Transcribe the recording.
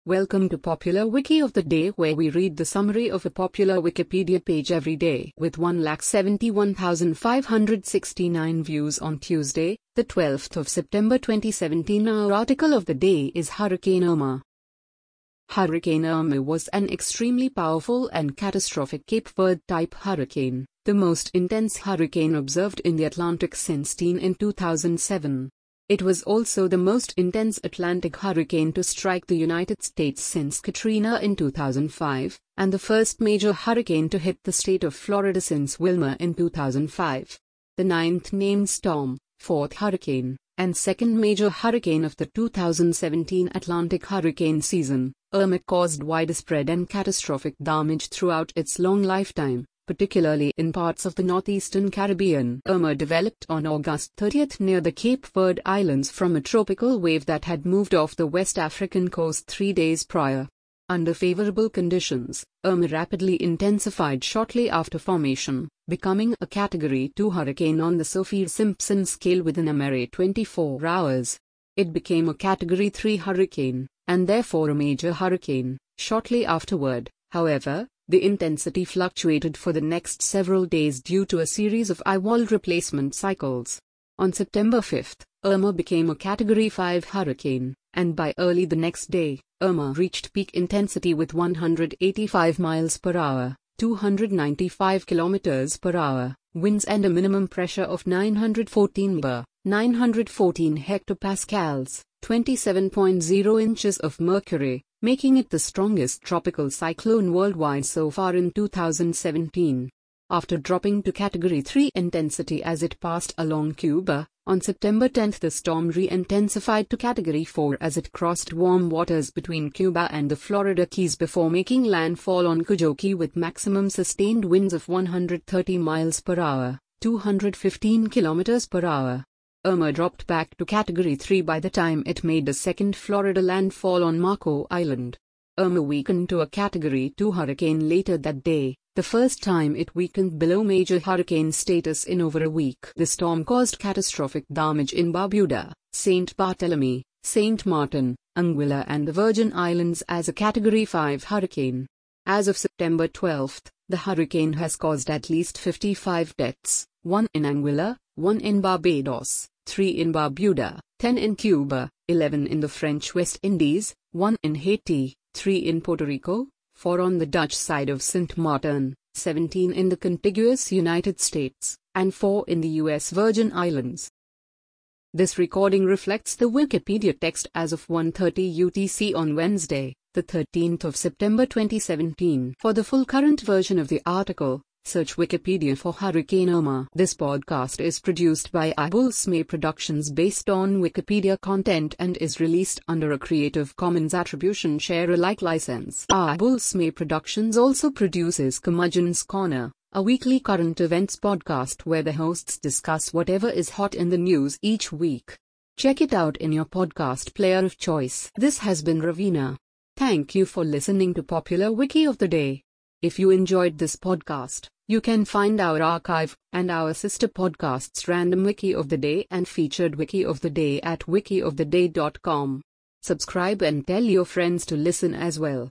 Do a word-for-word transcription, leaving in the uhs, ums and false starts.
Welcome to Popular Wiki of the Day, where we read the summary of a popular Wikipedia page every day. With one lakh seventy-one thousand five hundred sixty-nine views on Tuesday, the twelfth of September twenty seventeen, our article of the day is Hurricane Irma. Hurricane Irma was an extremely powerful and catastrophic Cape Verde-type hurricane, the most intense hurricane observed in the Atlantic since in two thousand seven. It was also the most intense Atlantic hurricane to strike the United States since Katrina in two thousand five, and the first major hurricane to hit the state of Florida since Wilma in two thousand five. The ninth named storm, fourth hurricane, and second major hurricane of the two thousand seventeen Atlantic hurricane season, Irma caused widespread and catastrophic damage throughout its long lifetime, particularly in parts of the northeastern Caribbean. Irma developed on August thirtieth near the Cape Verde Islands from a tropical wave that had moved off the West African coast three days prior. Under favorable conditions, Irma rapidly intensified shortly after formation, becoming a Category two hurricane on the Saffir-Simpson scale within a mere twenty-four hours. It became a Category three hurricane, and therefore a major hurricane, shortly afterward. However, the intensity fluctuated for the next several days due to a series of eye-wall replacement cycles. On September fifth, Irma became a Category five hurricane, and by early the next day, Irma reached peak intensity with one hundred eighty-five miles per hour, two hundred ninety-five kilometers per hour, winds and a minimum pressure of nine hundred fourteen bar, nine hundred fourteen hectopascals, twenty-seven point zero inches of mercury, making it the strongest tropical cyclone worldwide so far in two thousand seventeen. After dropping to Category three intensity as it passed along Cuba, on September tenth the storm re-intensified to Category four as it crossed warm waters between Cuba and the Florida Keys before making landfall on Cudjoe Key with maximum sustained winds of one hundred thirty miles per hour, two hundred fifteen kilometers per hour. Irma dropped back to Category three by the time it made a second Florida landfall on Marco Island. Irma weakened to a Category two hurricane later that day, the first time it weakened below major hurricane status in over a week. The storm caused catastrophic damage in Barbuda, Saint Barthélemy, Saint Martin, Anguilla and the Virgin Islands as a Category five hurricane. As of September twelfth, the hurricane has caused at least fifty-five deaths, one in Anguilla, one in Barbados, three in Barbuda, ten in Cuba, eleven in the French West Indies, one in Haiti, three in Puerto Rico, four on the Dutch side of Saint Martin, seventeen in the contiguous United States, and four in the U S Virgin Islands. This recording reflects the Wikipedia text as of one thirty U T C on Wednesday, the thirteenth of September twenty seventeen. For the full current version of the article, search Wikipedia for Hurricane Irma. This podcast is produced by Abulsme Productions based on Wikipedia content and is released under a Creative Commons Attribution Share Alike license. Abulsme Productions also produces Curmudgeon's Corner, a weekly current events podcast where the hosts discuss whatever is hot in the news each week. Check it out in your podcast player of choice. This has been Ravina. Thank you for listening to Popular Wiki of the Day. If you enjoyed this podcast, you can find our archive and our sister podcasts Random Wiki of the Day and Featured Wiki of the Day at wiki of the day dot com. Subscribe and tell your friends to listen as well.